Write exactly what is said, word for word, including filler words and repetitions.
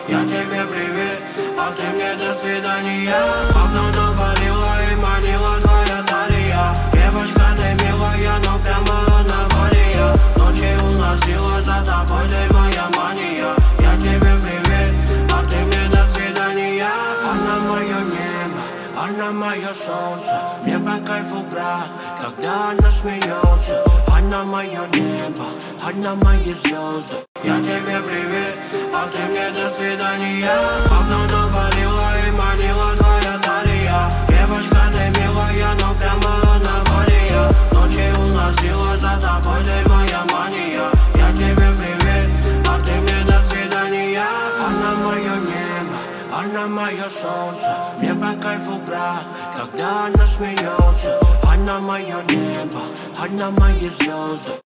Я тебе привет, а ты мне до свидания. Окно навалило и манила твоя талия. Девочка, ты милая, но прямо аномалия. Ночи уносила за тобой, ты моя мания. Я тебе привет, а ты мне до свидания. Она мое небо, она мое солнце. Мне по кайфу, брат, когда она смеется. Она мое небо, она мои звезды. Я тебе привет, а ты мне до свидания. Окно навалило и манила твоя талия. Девочка, ты милая, но прямо аномалия. Ночи уносила за тобой, ты моя мания. Я тебе привет, а ты мне до свидания. Она мое небо, она мое солнце. Мне по кайфу, брат, когда она смеется. Она мое небо, она мои звезды.